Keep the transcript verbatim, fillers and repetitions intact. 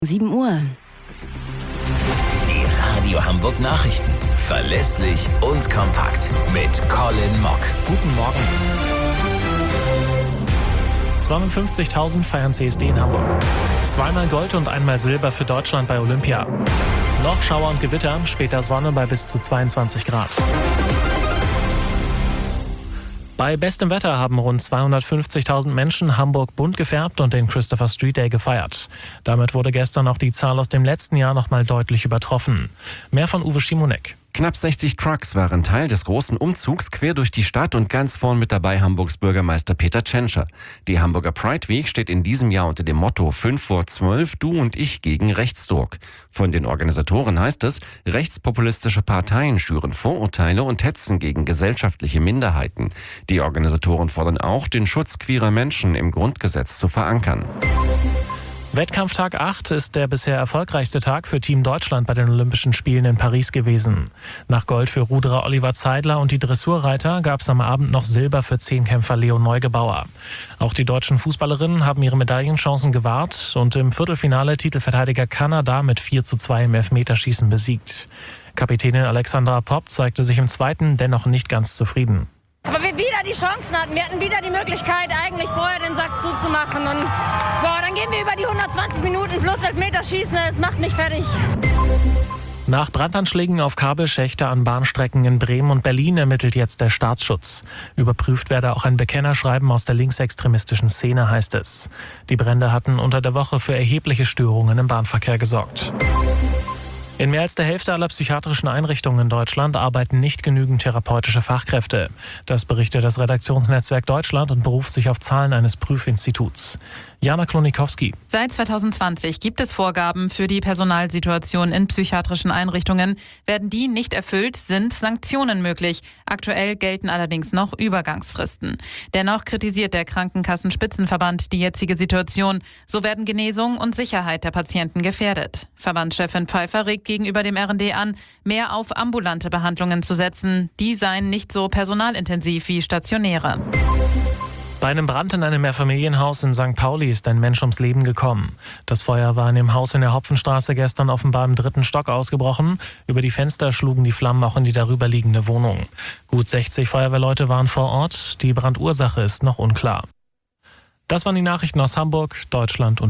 sieben Uhr. Die Radio Hamburg Nachrichten. Verlässlich und kompakt. Mit Colin Mock. Guten Morgen. zweihundertfünfzigtausend feiern C S D in Hamburg. Zweimal Gold und einmal Silber für Deutschland bei Olympia. Noch Schauer und Gewitter, später Sonne bei bis zu zweiundzwanzig Grad. Bei bestem Wetter haben rund zweihundertfünfzigtausend Menschen Hamburg bunt gefärbt und den Christopher Street Day gefeiert. Damit wurde gestern auch die Zahl aus dem letzten Jahr noch mal deutlich übertroffen. Mehr von Uwe Schimonek. Knapp sechzig Trucks waren Teil des großen Umzugs quer durch die Stadt und ganz vorn mit dabei Hamburgs Bürgermeister Peter Tschentscher. Die Hamburger Pride Week steht in diesem Jahr unter dem Motto fünf vor zwölf, du und ich gegen Rechtsdruck. Von den Organisatoren heißt es, rechtspopulistische Parteien schüren Vorurteile und hetzen gegen gesellschaftliche Minderheiten. Die Organisatoren fordern auch, den Schutz queerer Menschen im Grundgesetz zu verankern. Wettkampftag acht ist der bisher erfolgreichste Tag für Team Deutschland bei den Olympischen Spielen in Paris gewesen. Nach Gold für Ruderer Oliver Zeidler und die Dressurreiter gab es am Abend noch Silber für Zehnkämpfer Leo Neugebauer. Auch die deutschen Fußballerinnen haben ihre Medaillenchancen gewahrt und im Viertelfinale Titelverteidiger Kanada mit vier zu zwei im Elfmeterschießen besiegt. Kapitänin Alexandra Popp zeigte sich im zweiten dennoch nicht ganz zufrieden. Aber wir wieder die Chancen hatten, wir hatten wieder die Möglichkeit, eigentlich vorher den Sack zuzumachen. Und boah, dann gehen wir über die hundertzwanzig Minuten plus Elfmeterschießen, das macht mich fertig. Nach Brandanschlägen auf Kabelschächte an Bahnstrecken in Bremen und Berlin ermittelt jetzt der Staatsschutz. Überprüft werde auch ein Bekennerschreiben aus der linksextremistischen Szene, heißt es. Die Brände hatten unter der Woche für erhebliche Störungen im Bahnverkehr gesorgt. In mehr als der Hälfte aller psychiatrischen Einrichtungen in Deutschland arbeiten nicht genügend therapeutische Fachkräfte. Das berichtet das Redaktionsnetzwerk Deutschland und beruft sich auf Zahlen eines Prüfinstituts. Jana Klonikowski. Seit zweitausendzwanzig gibt es Vorgaben für die Personalsituation in psychiatrischen Einrichtungen. Werden die nicht erfüllt, sind Sanktionen möglich. Aktuell gelten allerdings noch Übergangsfristen. Dennoch kritisiert der Krankenkassenspitzenverband die jetzige Situation. So werden Genesung und Sicherheit der Patienten gefährdet. Verbandschefin Pfeiffer regt gegenüber dem R and D an, mehr auf ambulante Behandlungen zu setzen. Die seien nicht so personalintensiv wie stationäre. Bei einem Brand in einem Mehrfamilienhaus in Sankt Pauli ist ein Mensch ums Leben gekommen. Das Feuer war in dem Haus in der Hopfenstraße gestern offenbar im dritten Stock ausgebrochen. Über die Fenster schlugen die Flammen auch in die darüberliegende Wohnung. Gut sechzig Feuerwehrleute waren vor Ort. Die Brandursache ist noch unklar. Das waren die Nachrichten aus Hamburg, Deutschland und